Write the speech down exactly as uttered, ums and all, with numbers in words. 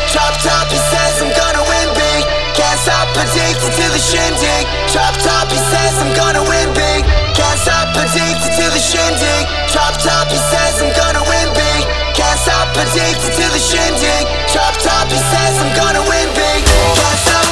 Drop top, he says I'm gonna win big. Can't stop, addicted to the shindig. Drop top, he says I'm gonna win big. Can't stop, addicted to the shindig. Drop top, he says I'm gonna win big. Can't stop, addicted to the shindig. Drop top, he says I'm gonna win big. Can't stop.